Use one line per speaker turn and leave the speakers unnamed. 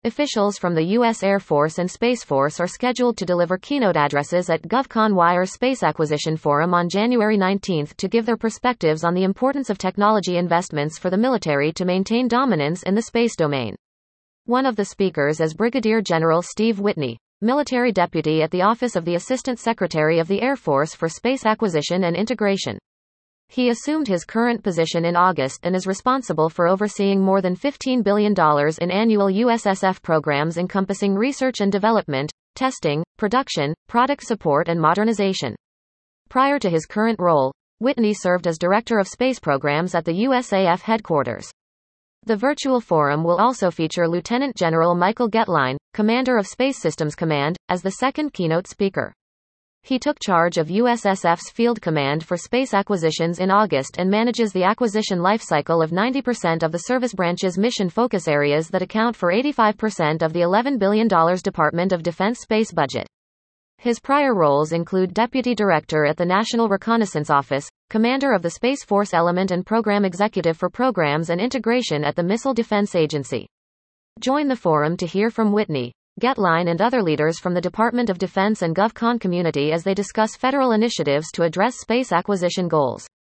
Officials from the U.S. Air Force and Space Force are scheduled to deliver keynote addresses at GovCon Wire Space Acquisition Forum on January 19 to give their perspectives on the importance of technology investments for the military to maintain dominance in the space domain. One of the speakers is Brigadier General Steve Whitney, military deputy at the Office of the Assistant Secretary of the Air Force for Space Acquisition and Integration. He assumed his current position in August and is responsible for overseeing more than $15 billion in annual USSF programs encompassing research and development, testing, production, product support and modernization. Prior to his current role, Whitney served as Director of Space Programs at the USAF headquarters. The virtual forum will also feature Lieutenant General Michael Getline, Commander of Space Systems Command, as the second keynote speaker. He took charge of USSF's Field Command for Space Acquisitions in August and manages the acquisition lifecycle of 90% of the service branch's mission focus areas that account for 85% of the $11 billion Department of Defense space budget. His prior roles include Deputy Director at the National Reconnaissance Office, Commander of the Space Force Element and Program Executive for Programs and Integration at the Missile Defense Agency. Join the forum to hear from Whitney, Getline and other leaders from the Department of Defense and GovCon community as they discuss federal initiatives to address space acquisition goals.